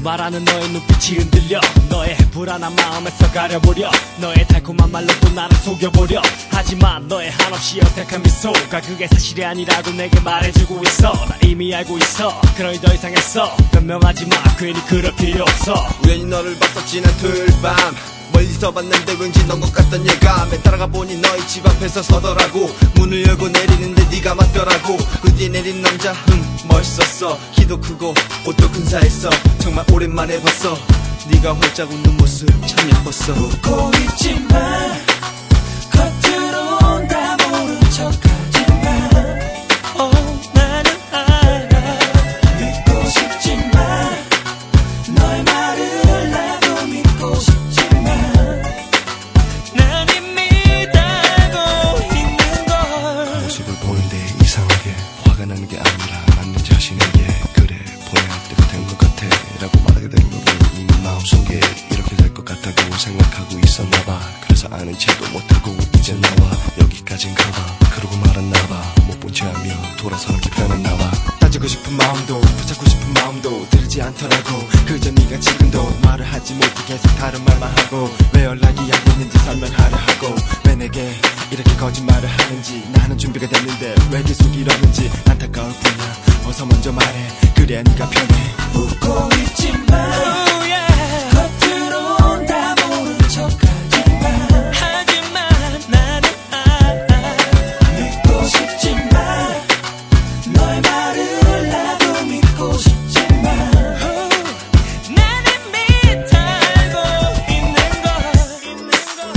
말하는 너의 눈빛이 흔들려. 너의 불안한 마음에서 가려보려. 너의 달콤한 말로 또 나를 속여보려. 하지만 너의 한없이 어색한 미소가 그게 사실이 아니라고 내게 말해주고 있어. 나 이미 알고 있어. 그러니 더 이상 했어 변명하지 마. 괜히 그럴 필요 없어. 우연히 너를 봤어 지난 토요일 밤. 멀리서 봤는데 왠지 넌 것 같던 예감에 따라가 보니 너희 집 앞에서 서더라고. 문을 열고 내리는데 네가 맞더라고. 그 뒤에 내린 남자 멋있었어. 키도 크고 옷도 근사했어. 정말 오랜만에 봤어. 네가 활짝 웃는 모습 참 예뻤어. 웃고 있지만 겉으론 다 모른 척하지만 나는 알아. 믿고 싶지만 너의 말을 나도 믿고 싶지만 난 이미 알고 있는 걸. 모습을 보는데 이상하게 화가 나는 게 아니라 난 내 자신에게 그래 보내야 할 때가 된 것 같아 라고 말하게 된 거고, 이미 마음속에 이렇게 될 것 같다고 생각하고 있었나봐. 그래서 아는 체도 못하고 이제 나와 여기까진 가봐. 그러고 말았나봐. 못 본 채 하며 돌아서는 게 편했나봐. 따지고 싶은 마음도 붙잡고 싶은 마음도 들지 않더라고. 그저 네가 지금도 말을 하지 못해 계속 다른 말만 하고, 왜 연락이 안 됐는지 설명하려 하고, 왜 내게 이렇게 거짓말을 하는지. 나는 준비가 됐는데 왜 계속 이러는지 안타까울 뿐이야. 어서 먼저 말해 그래야 네가 편해. 웃고 있지만 겉으론 다 모른 척하지만 나는 알아. 믿고 싶지만 너의 말을 나도 믿고 싶지만 난 이미 다 알고 있는 걸.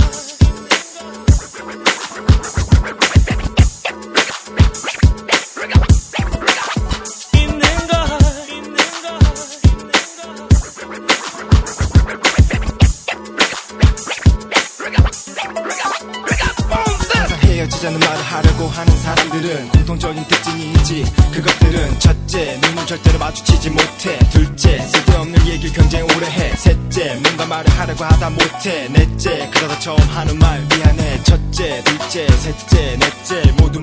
항상 헤어지자는 말을 하려고 하는 사람들은 공통적인 특징이 있지. 그것들은 첫째, 눈을 절대로 마주치지 못해. 둘째, 쓸데없는 얘기를 굉장히 오래 해. 셋째, 뭔가 말을 하려고 하다 못해. 넷째, 그러다 처음 하는 말 미안해. 첫째, 둘째, 셋째, 넷째 모두